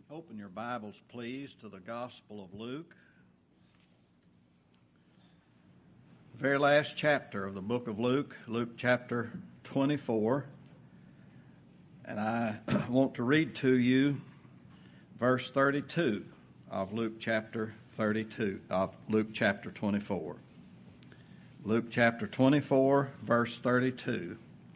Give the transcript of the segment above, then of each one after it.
Open your Bibles, please, to the Gospel of Luke. The very last chapter of the book of Luke, Luke chapter 24. And I want to read to you verse 32 of Luke chapter 24. Luke chapter 24, verse 32.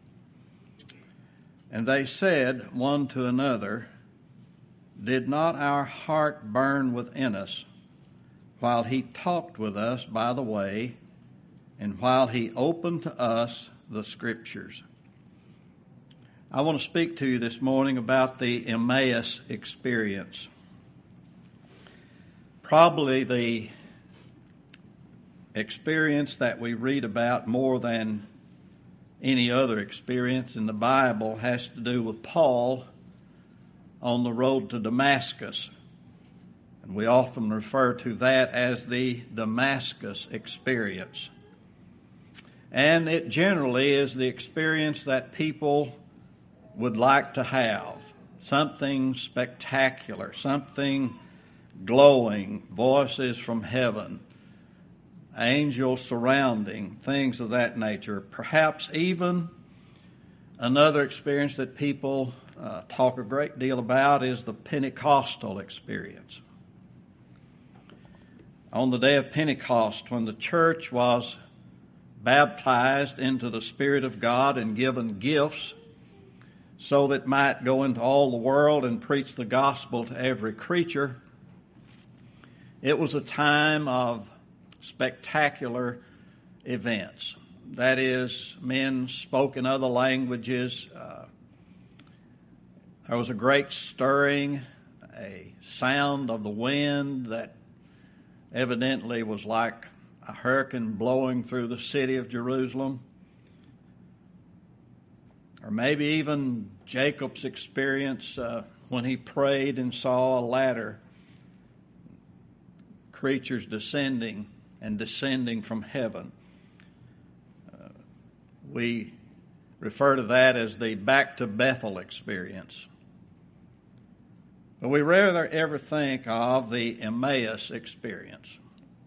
And they said one to another, "Did not our heart burn within us while he talked with us by the way, and while he opened to us the Scriptures?" I want to speak to you this morning about the Emmaus experience. Probably the experience that we read about more than any other experience in the Bible has to do with Paul on the road to Damascus. And we often refer to that as the Damascus experience. And it generally is the experience that people would like to have. Something spectacular, something glowing, voices from heaven, angels surrounding, things of that nature. Perhaps even another experience that people talk a great deal about is the Pentecostal experience. On the day of Pentecost, when the church was baptized into the Spirit of God and given gifts so that it might go into all the world and preach the gospel to every creature, it was a time of spectacular events. That is, men spoke in other languages. There was a great stirring, a sound of the wind that evidently was like a hurricane blowing through the city of Jerusalem. Or maybe even Jacob's experience when he prayed and saw a ladder, creatures descending and descending from heaven. We refer to that as the back to Bethel experience. But we rarely ever think of the Emmaus experience.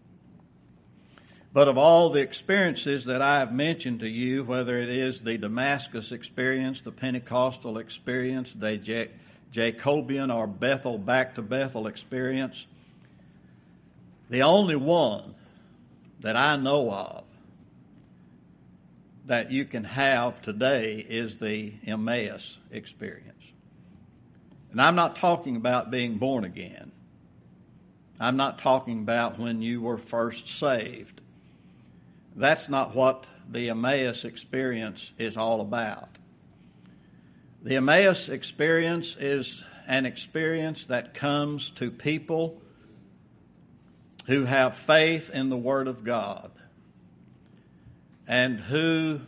But of all the experiences that I have mentioned to you, whether it is the Damascus experience, the Pentecostal experience, the Jacobian or Bethel, back to Bethel experience, the only one that I know of that you can have today is the Emmaus experience. And I'm not talking about being born again. I'm not talking about when you were first saved. That's not what the Emmaus experience is all about. The Emmaus experience is an experience that comes to people who have faith in the Word of God and who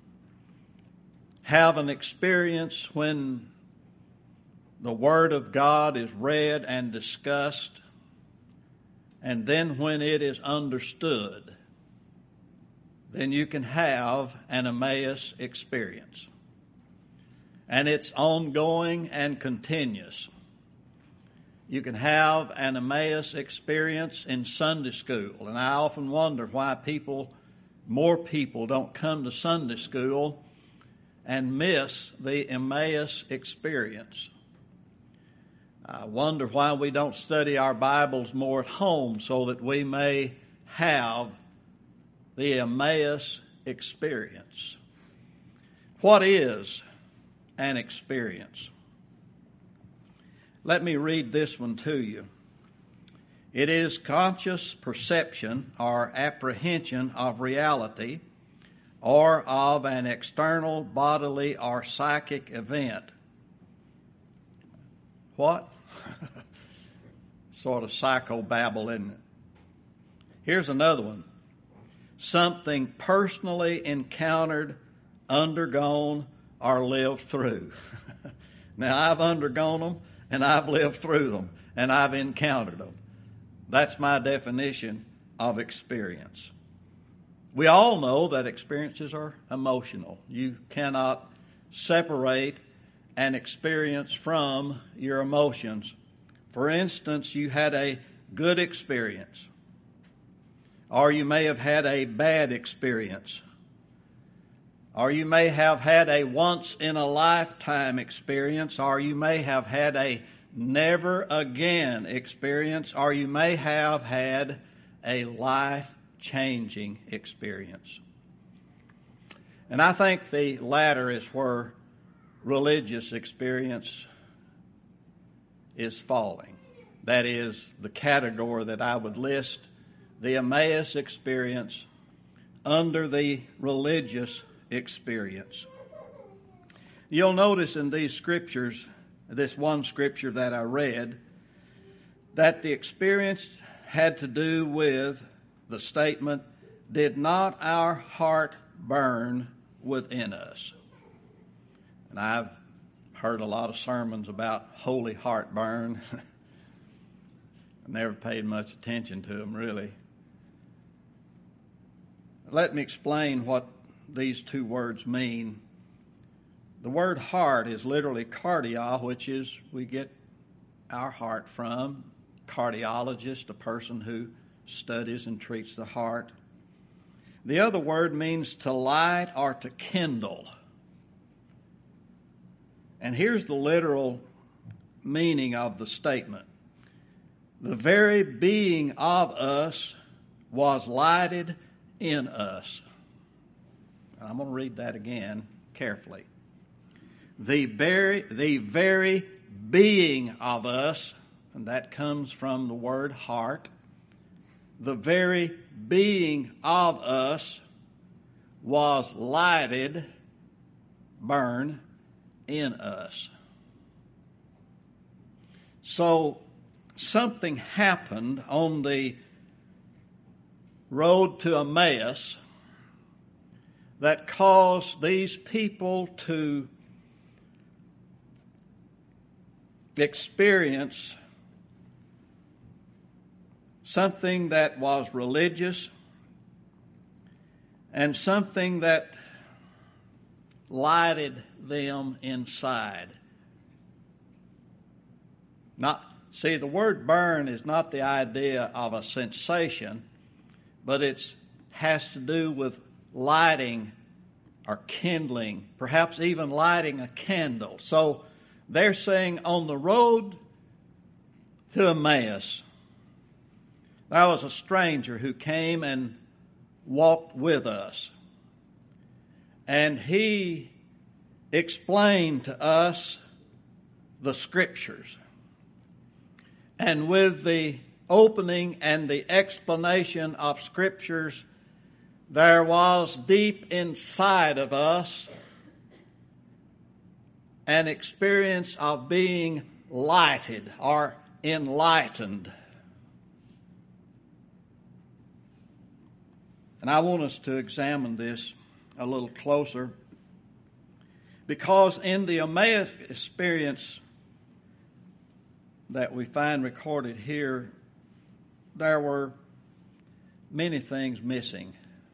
have an experience when the Word of God is read and discussed, and then when it is understood, then you can have an Emmaus experience. And it's ongoing and continuous. You can have an Emmaus experience in Sunday school. And I often wonder why more people don't come to Sunday school and miss the Emmaus experience. I wonder why we don't study our Bibles more at home so that we may have the Emmaus experience. What is an experience? Let me read this one to you. It is conscious perception or apprehension of reality or of an external bodily or psychic event. What? Sort of psychobabble, isn't it? Here's another one. Something personally encountered, undergone, or lived through. Now, I've undergone them, and I've lived through them, and I've encountered them. That's my definition of experience. We all know that experiences are emotional. You cannot separate an experience from your emotions For instance, you had a good experience, or you may have had a bad experience, or you may have had a once-in-a-lifetime experience, or you may have had a never-again experience, or you may have had a life-changing experience. And I think the latter is where religious experience is falling. That is the category that I would list the Emmaus experience under the religious experience. You'll notice in these scriptures, this one scripture that I read, that the experience had to do with the statement, "Did not our heart burn within us?" And I've heard a lot of sermons about holy heartburn. I never paid much attention to them, really. Let me explain what these two words mean. The word heart is literally cardia, which is we get our heart from. Cardiologist, a person who studies and treats the heart. The other word means to light or to kindle. And here's the literal meaning of the statement. The very being of us was lighted in us. And I'm going to read that again carefully. The very being of us, and that comes from the word heart, the very being of us was lighted, burn, in us. So something happened on the road to Emmaus that caused these people to experience something that was religious and something that lighted them inside. The word burn is not the idea of a sensation, but it has to do with lighting or kindling, perhaps even lighting a candle. So they're saying on the road to Emmaus, there was a stranger who came and walked with us. And he explained to us the Scriptures. And with the opening and the explanation of Scriptures, there was deep inside of us an experience of being lighted or enlightened. And I want us to examine this a little closer, because in the Emmaus experience that we find recorded here, there were many things missing.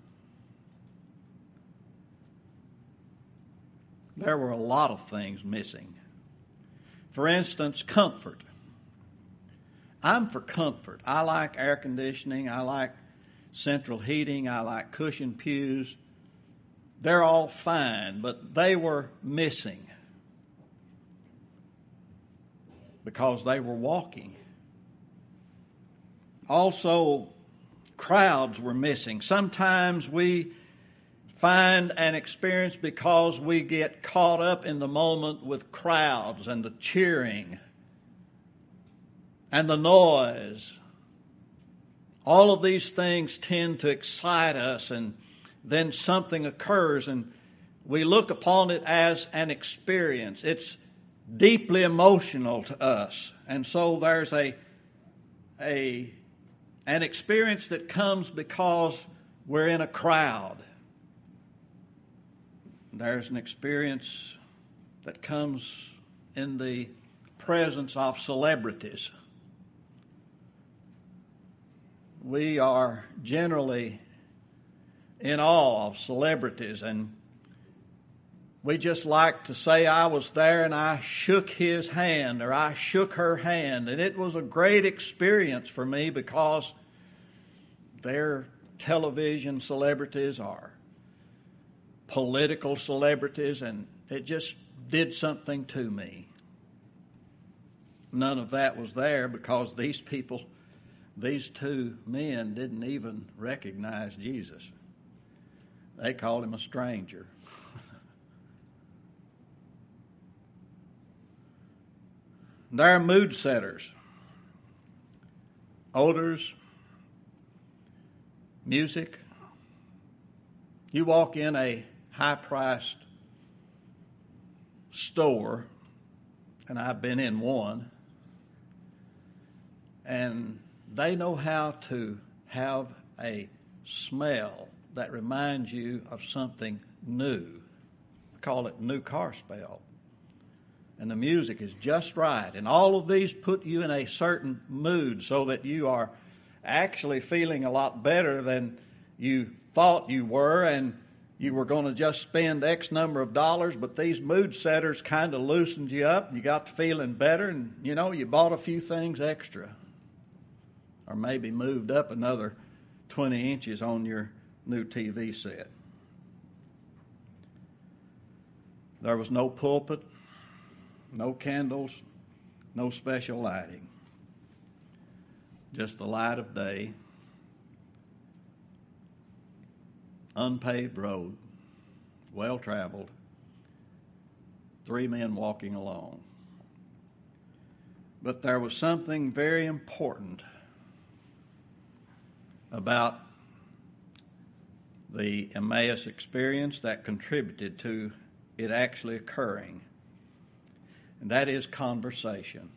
There were a lot of things missing. For instance, comfort. I'm for comfort. I like air conditioning. I like central heating. I like cushioned pews. They're all fine, but they were missing because they were walking. Also, crowds were missing. Sometimes we find an experience because we get caught up in the moment with crowds and the cheering and the noise. All of these things tend to excite us, and then something occurs and we look upon it as an experience. It's deeply emotional to us. And so there's an experience that comes because we're in a crowd. There's an experience that comes in the presence of celebrities. We are generally in awe of celebrities, and We just like to say I was there and I shook his hand or I shook her hand. And it was a great experience for me because their television celebrities are political celebrities, and it just did something to me. None of that was there because these people, these two men, didn't even recognize Jesus. They called him a stranger. They're mood setters. Odors, music. You walk in a high-priced store, and I've been in one, and they know how to have a smell that reminds you of something new. I call it new car smell. And the music is just right. And all of these put you in a certain mood so that you are actually feeling a lot better than you thought you were, and you were going to just spend X number of dollars, but these mood setters kind of loosened you up, and you got to feeling better, and, you bought a few things extra. Or maybe moved up another 20 inches on your new TV set. There was no pulpit, no candles, no special lighting. Just the light of day, unpaved road, well-traveled, three men walking along. But there was something very important about the Emmaus experience that contributed to it actually occurring, and that is conversation.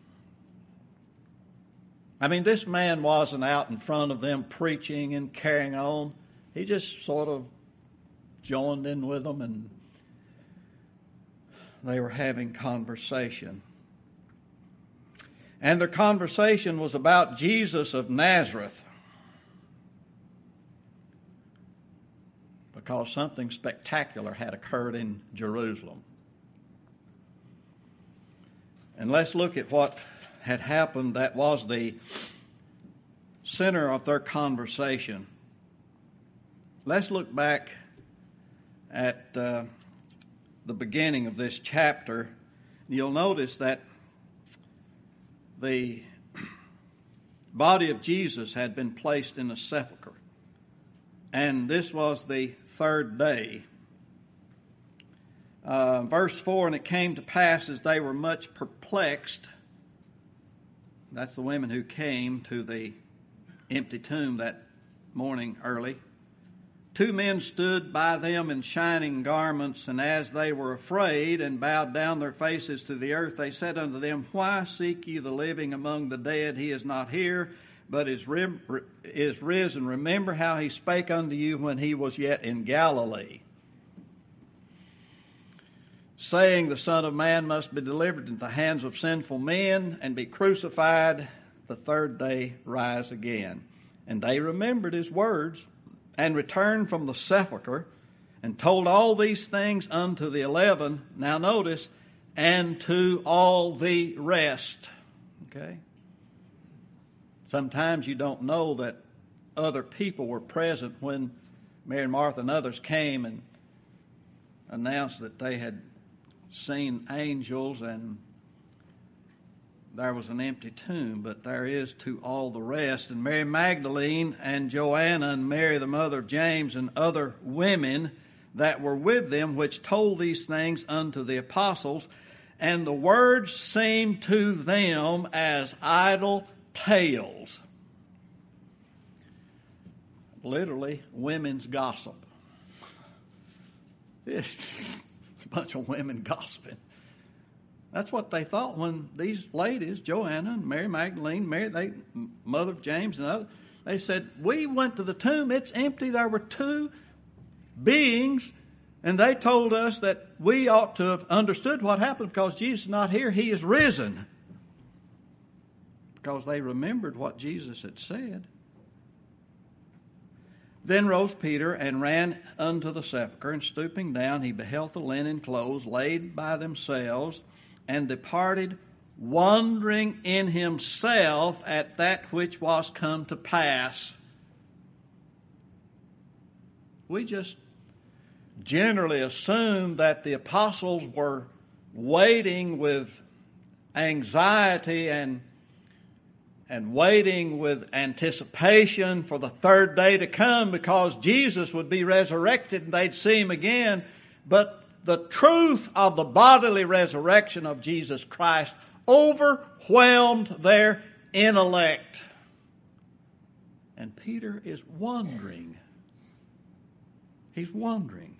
I mean, this man wasn't out in front of them preaching and carrying on. He just sort of joined in with them, and they were having conversation. And their conversation was about Jesus of Nazareth, because something spectacular had occurred in Jerusalem. And let's look at what had happened that was the center of their conversation. Let's look back at the beginning of this chapter. You'll notice that the body of Jesus had been placed in a sepulcher, and this was the third day. Verse 4, and it came to pass as they were much perplexed. That's the women who came to the empty tomb that morning early. Two men stood by them in shining garments, and as they were afraid and bowed down their faces to the earth, they said unto them, Why seek ye the living among the dead? He is not here, but is risen. Remember how he spake unto you when he was yet in Galilee, saying, The Son of Man must be delivered into the hands of sinful men and be crucified, the third day rise again. And they remembered his words, and returned from the sepulchre, and told all these things unto the 11. Now notice, and to all the rest. Okay? Sometimes you don't know that other people were present when Mary and Martha and others came and announced that they had seen angels and there was an empty tomb, but there is to all the rest. And Mary Magdalene and Joanna and Mary the mother of James and other women that were with them, which told these things unto the apostles. And the words seemed to them as idle tales. Literally, women's gossip. It's a bunch of women gossiping. That's what they thought when these ladies, Joanna and Mary Magdalene, Mary, mother of James and others, they said, we went to the tomb, it's empty. There were two beings, and they told us that we ought to have understood what happened because Jesus is not here, he is risen. Because they remembered what Jesus had said. Then rose Peter and ran unto the sepulchre, and stooping down, he beheld the linen clothes laid by themselves, and departed, wondering in himself at that which was come to pass. We just generally assume that the apostles were waiting with anxiety and waiting with anticipation for the third day to come because Jesus would be resurrected and they'd see him again. But the truth of the bodily resurrection of Jesus Christ overwhelmed their intellect. And Peter is wondering. He's wondering.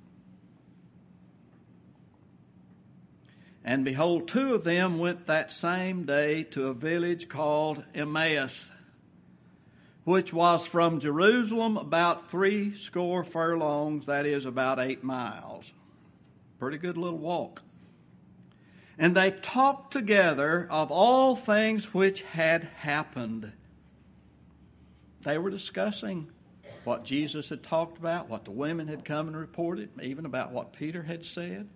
And behold, 2 of them went that same day to a village called Emmaus, which was from Jerusalem about 60 furlongs, that is about 8 miles. Pretty good little walk. And they talked together of all things which had happened. They were discussing what Jesus had talked about, what the women had come and reported, even about what Peter had said.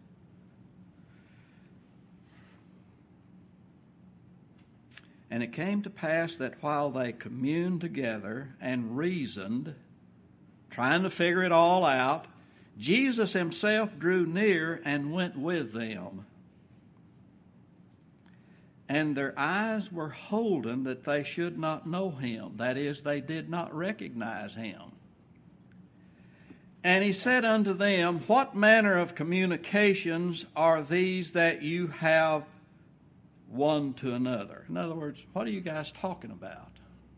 And it came to pass that while they communed together and reasoned, trying to figure it all out, Jesus himself drew near and went with them. And their eyes were holden that they should not know him. That is, they did not recognize him. And he said unto them, What manner of communications are these that you have one to another? In other words, what are you guys talking about?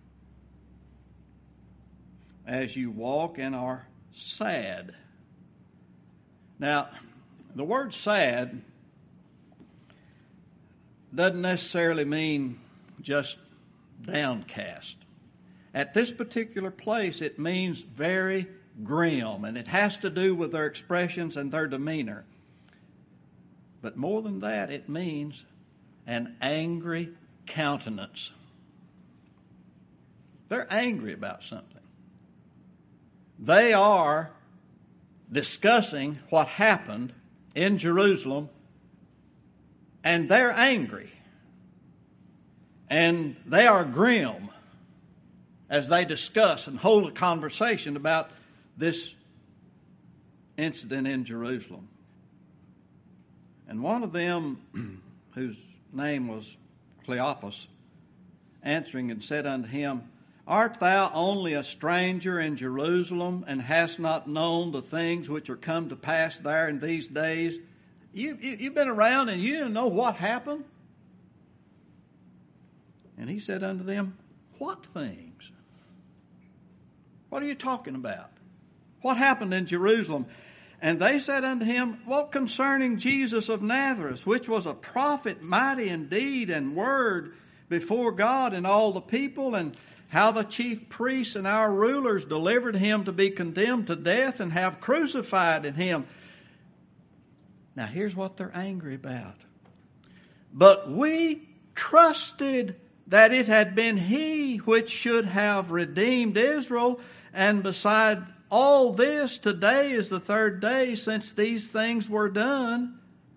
As you walk and are sad. Now, the word sad doesn't necessarily mean just downcast. At this particular place, it means very grim, and it has to do with their expressions and their demeanor. But more than that, it means an angry countenance. They're angry about something. They are discussing what happened in Jerusalem, and they're angry. And they are grim as they discuss and hold a conversation about this incident in Jerusalem. And one of them, whose name was Cleopas, answering and said unto him, Art thou only a stranger in Jerusalem, and hast not known the things which are come to pass there in these days? You've been around and you didn't know what happened? And he said unto them, What things? What are you talking about? What happened in Jerusalem? And they said unto him, What concerning Jesus of Nazareth, which was a prophet, mighty in deed and word before God and all the people, and how the chief priests and our rulers delivered him to be condemned to death and have crucified in him. Now here's what they're angry about. But we trusted that it had been he which should have redeemed Israel, and beside all this, today is the 3rd day since these things were done.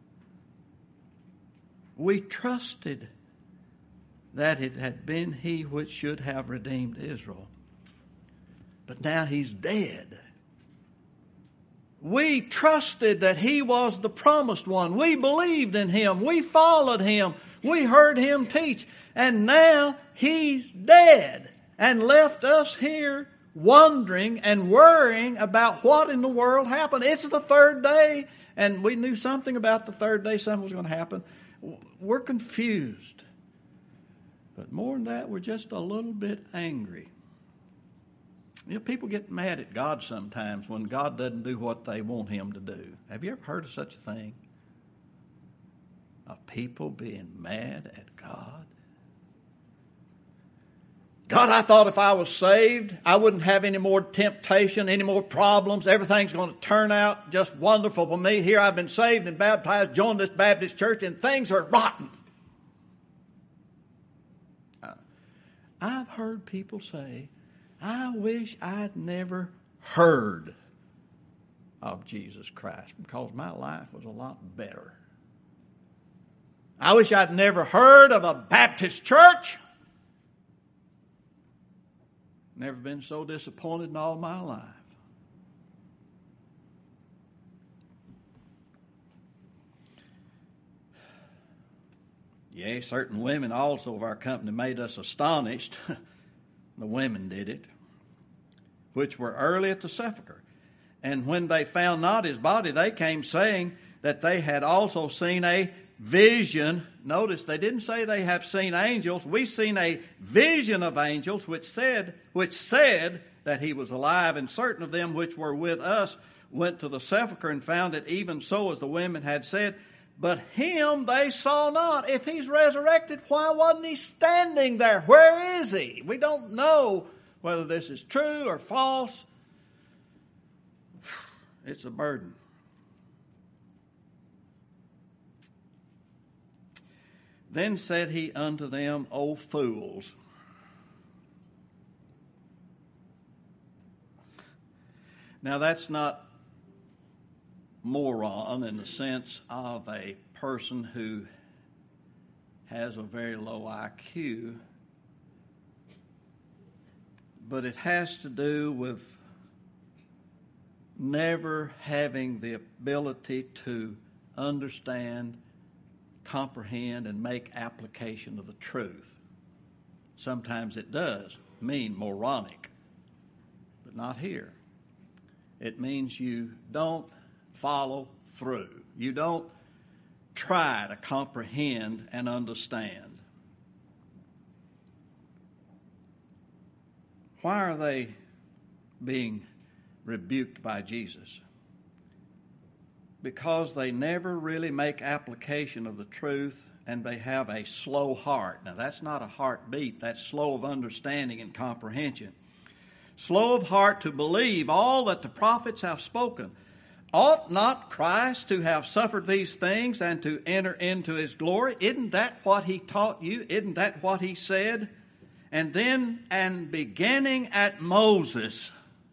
We trusted that it had been he which should have redeemed Israel. But now he's dead. We trusted that he was the promised one. We believed in him. We followed him. We heard him teach. And now he's dead and left us here wondering and worrying about what in the world happened. It's the 3rd day, and we knew something about the 3rd day, something was going to happen. We're confused. But more than that, we're just a little bit angry. You know, people get mad at God sometimes when God doesn't do what they want him to do. Have you ever heard of such a thing? Of people being mad at God? God, I thought if I was saved, I wouldn't have any more temptation, any more problems. Everything's going to turn out just wonderful for me. Here I've been saved and baptized, joined this Baptist church, and things are rotten. I've heard people say, I wish I'd never heard of Jesus Christ, because my life was a lot better. I wish I'd never heard of a Baptist church. Never been so disappointed in all my life. Yea, certain women also of our company made us astonished. The women did it, which were early at the sepulchre. And when they found not his body, they came saying that they had also seen a vision. Notice they didn't say they have seen angels. We've seen a vision of angels which said that he was alive. And certain of them which were with us went to the sepulchre and found it even so as the women had said. But him they saw not. If he's resurrected, why wasn't he standing there? Where is he? We don't know whether this is true or false. It's a burden. Then said he unto them, O fools, now that's not moron in the sense of a person who has a very low IQ, but it has to do with never having the ability to understand, comprehend, and make application of the truth. Sometimes it does mean moronic, but not here. It means you don't follow through. You don't try to comprehend and understand. Why are they being rebuked by Jesus? Because they never really make application of the truth, and they have a slow heart. Now, that's not a heartbeat. That's slow of understanding and comprehension. Slow of heart to believe all that the prophets have spoken. Ought not Christ to have suffered these things and to enter into his glory? Isn't that what he taught you? Isn't that what he said? And then, and beginning at Moses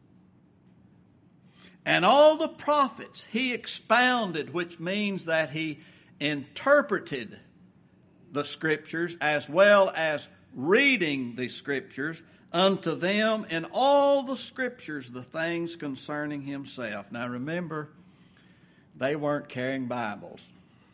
and all the prophets, he expounded, which means that he interpreted the Scriptures as well as reading the Scriptures unto them in all the Scriptures the things concerning himself. Now remember, they weren't carrying Bibles.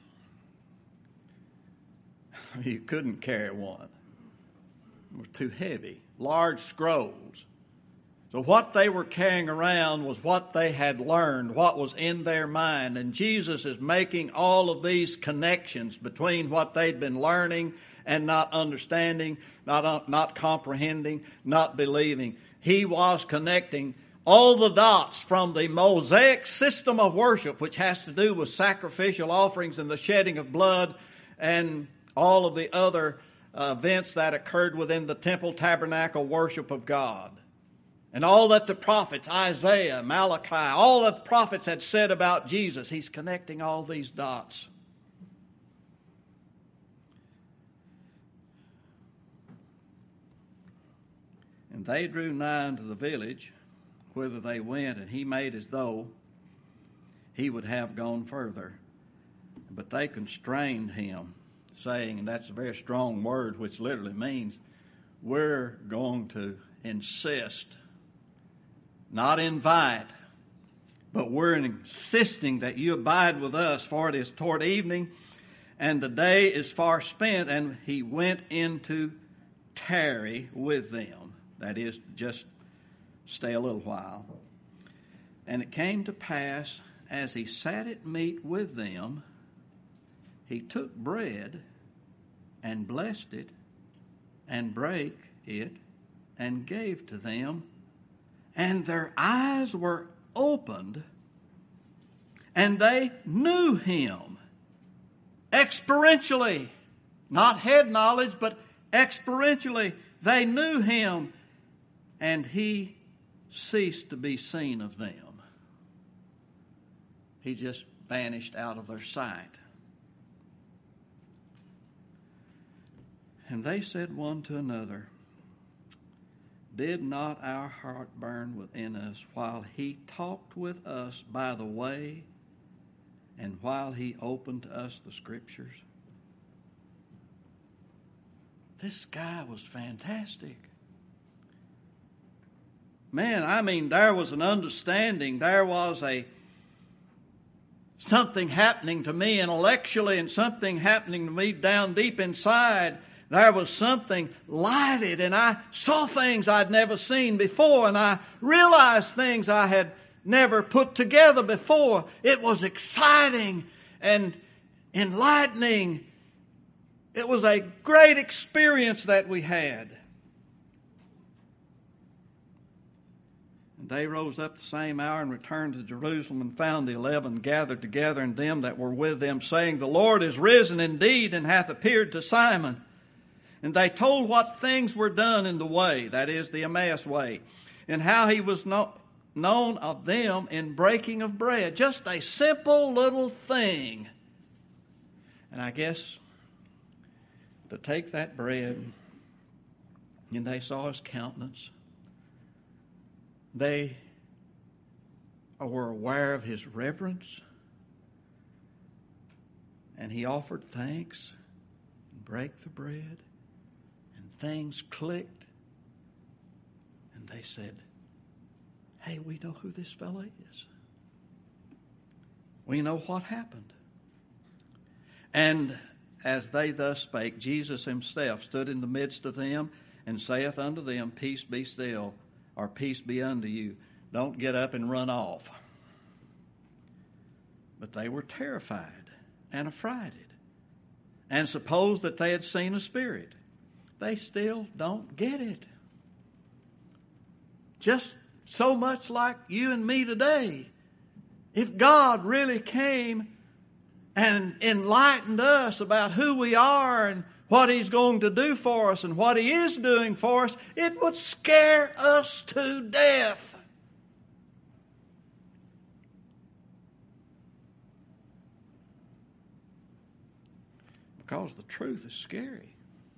You couldn't carry one. It was too heavy. Large scrolls. So what they were carrying around was what they had learned, what was in their mind. And Jesus is making all of these connections between what they'd been learning and not understanding, not comprehending, not believing. He was connecting all the dots from the Mosaic system of worship, which has to do with sacrificial offerings and the shedding of blood and all of the other events that occurred within the temple tabernacle worship of God. And all that the prophets, Isaiah, Malachi, all that the prophets had said about Jesus, he's connecting all these dots. And they drew nigh unto the village whither they went, and he made as though he would have gone further. But they constrained him, saying, and that's a very strong word, which literally means we're going to insist, not invite, but we're insisting that you abide with us, for it is toward evening, and the day is far spent. And he went in to tarry with them. That is, just stay a little while. And it came to pass, as he sat at meat with them, he took bread and blessed it and brake it and gave to them. And their eyes were opened, and they knew him experientially. Not head knowledge, but experientially. They knew him, and he ceased to be seen of them. He just vanished out of their sight. And they said one to another, did not our heart burn within us while he talked with us by the way and while he opened to us the Scriptures? This guy was fantastic. Man, I mean, there was an understanding. There was something happening to me intellectually and something happening to me down deep inside. There was something lighted, and I saw things I'd never seen before, and I realized things I had never put together before. It was exciting and enlightening. It was a great experience that we had. And they rose up the same hour and returned to Jerusalem and found the 11 gathered together and them that were with them, saying, The Lord is risen indeed and hath appeared to Simon. And they told what things were done in the way, that is, the Emmaus way, and how he was known of them in breaking of bread. Just a simple little thing. And I guess to take that bread, and they saw his countenance. They were aware of his reverence. And he offered thanks and brake the bread. Things clicked, and they said, Hey, we know who this fellow is. We know what happened. And as they thus spake, Jesus himself stood in the midst of them and saith unto them, Peace be still, or peace be unto you. Don't get up and run off. But they were terrified and affrighted and supposed that they had seen a spirit. They still don't get it. Just so much like you and me today. If God really came and enlightened us about who we are and what he's going to do for us and what he is doing for us, it would scare us to death. Because the truth is scary.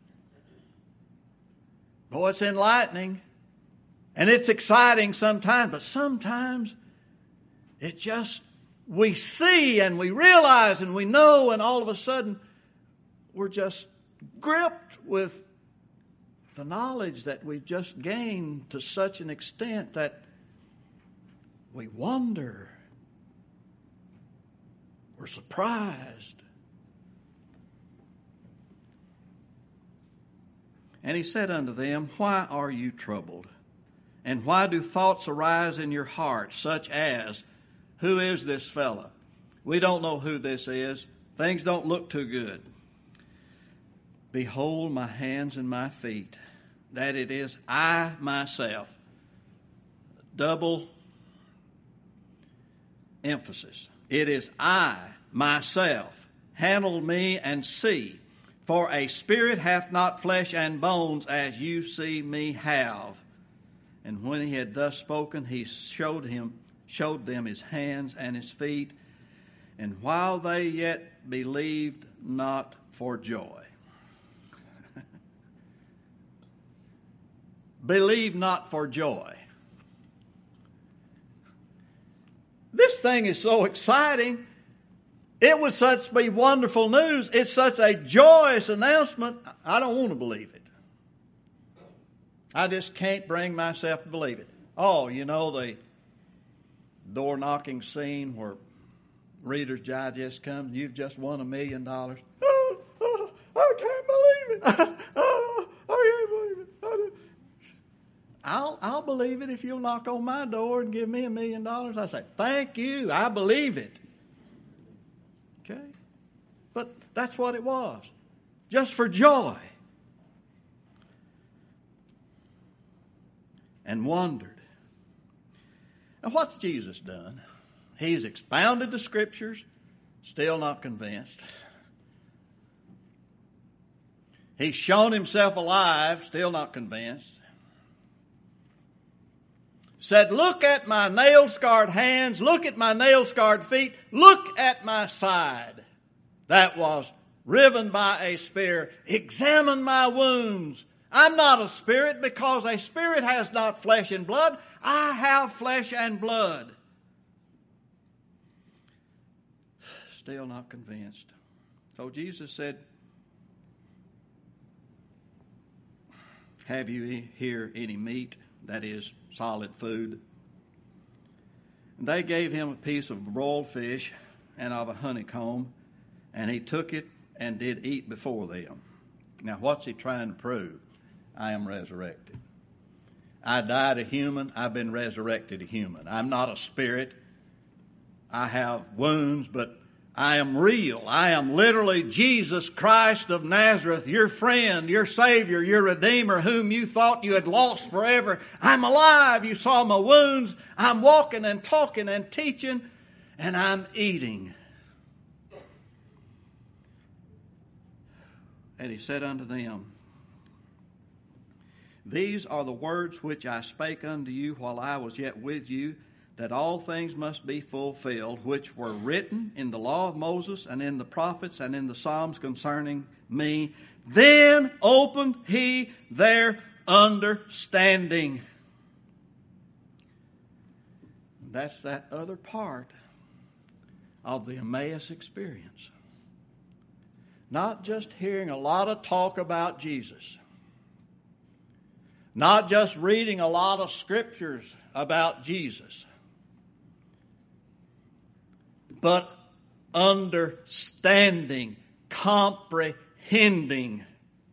Boy, it's enlightening and it's exciting sometimes, but sometimes it just, we see and we realize and we know, and all of a sudden we're just gripped with the knowledge that we've just gained to such an extent that we wonder, we're surprised. And he said unto them, Why are you troubled? And why do thoughts arise in your heart, such as, Who is this fellow? We don't know who this is. Things don't look too good. Behold my hands and my feet, that it is I myself. Double emphasis. It is I myself. Handle me and see. For a spirit hath not flesh and bones, as you see me have. And when he had thus spoken, he showed them his hands and his feet. And while they yet believed not for joy. Believe not for joy. This thing is so exciting. It was such be wonderful news. It's such a joyous announcement. I don't want to believe it. I just can't bring myself to believe it. Oh, you know, the door knocking scene where Reader's Digest comes, you've just won $1 million. I can't believe it. I can't believe it. I'll believe it if you'll knock on my door and give me $1 million. I say, thank you. I believe it. Okay? But that's what it was. Just for joy. And wondered. Now what's Jesus done? He's expounded the Scriptures, still not convinced. He's shown himself alive, still not convinced. Said, look at my nail-scarred hands, look at my nail-scarred feet, look at my side. That was riven by a spear. Examine my wounds. I'm not a spirit because a spirit has not flesh and blood. I have flesh and blood. Still not convinced. So Jesus said, have you here any meat, that is solid food? And they gave him a piece of broiled fish and of a honeycomb, and he took it and did eat before them. Now, what's he trying to prove? I am resurrected. I died a human. I've been resurrected a human. I'm not a spirit. I have wounds, but I am real. I am literally Jesus Christ of Nazareth, your friend, your Savior, your Redeemer, whom you thought you had lost forever. I'm alive. You saw my wounds. I'm walking and talking and teaching, and I'm eating. And he said unto them, these are the words which I spake unto you while I was yet with you, that all things must be fulfilled, which were written in the law of Moses and in the prophets and in the Psalms concerning me. Then opened he their understanding. That's that other part of the Emmaus experience. Not just hearing a lot of talk about Jesus. Not just reading a lot of scriptures about Jesus. But understanding, comprehending.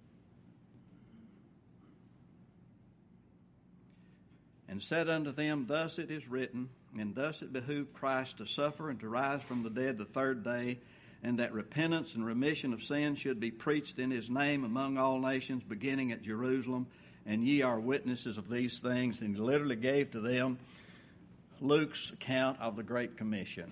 And said unto them, thus it is written, and thus it behooved Christ to suffer and to rise from the dead the third day, and that repentance and remission of sins should be preached in his name among all nations, beginning at Jerusalem. And ye are witnesses of these things. And he literally gave to them Luke's account of the Great Commission.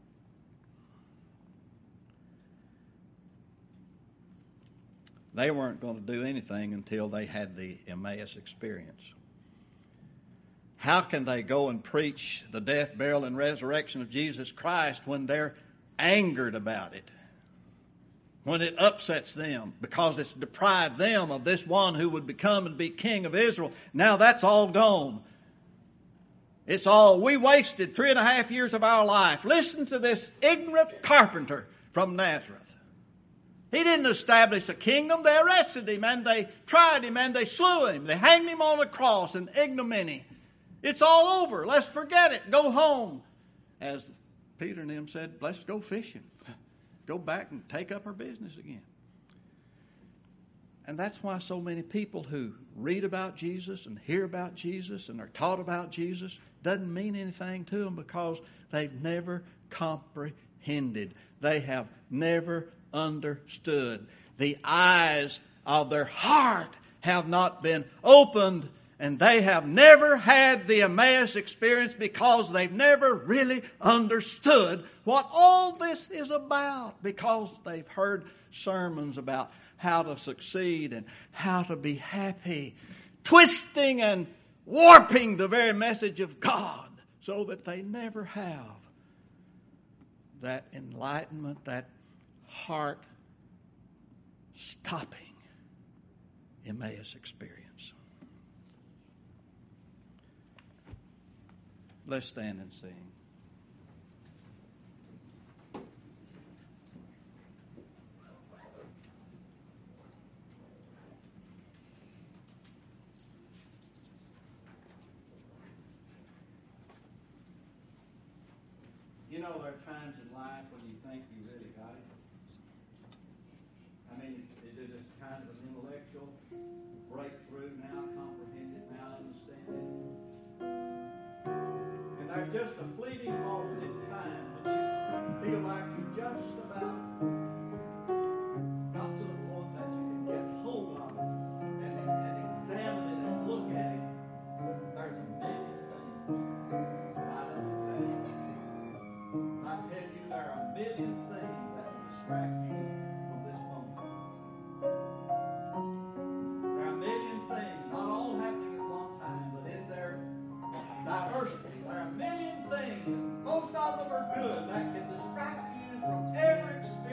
They weren't going to do anything until they had the Emmaus experience. How can they go and preach the death, burial, and resurrection of Jesus Christ when they're angered about it? When it upsets them because it's deprived them of this one who would become and be king of Israel. Now that's all gone. It's all, we wasted 3.5 years of our life. Listen to this ignorant carpenter from Nazareth. He didn't establish a kingdom. They arrested him and they tried him and they slew him. They hanged him on a cross in ignominy. It's all over. Let's forget it. Go home. As Peter and them said, let's go fishing. Go back and take up our business again. And that's why so many people who read about Jesus and hear about Jesus and are taught about Jesus doesn't mean anything to them because they've never comprehended. They have never understood. The eyes of their heart have not been opened, and they have never had the Emmaus experience because they've never really understood what all this is about, because they've heard sermons about how to succeed and how to be happy, twisting and warping the very message of God so that they never have that enlightenment, that heart-stopping Emmaus experience. Let's stand and sing. You know, there are times in life when you think you really got it. I mean, it is kind of an intellectual breakthrough. Now comprehend it, now understand it. And there's just a fleeting moment in time when you feel like you just about got to the point that you can get hold of it and examine it and look at it. There's a million things right under that. I tell you, there are a million things that will distract you from this moment. There are a million things, not all happening at one time, but in their diversity. There are a million things, and most of them are good, that can distract you from every experience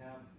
have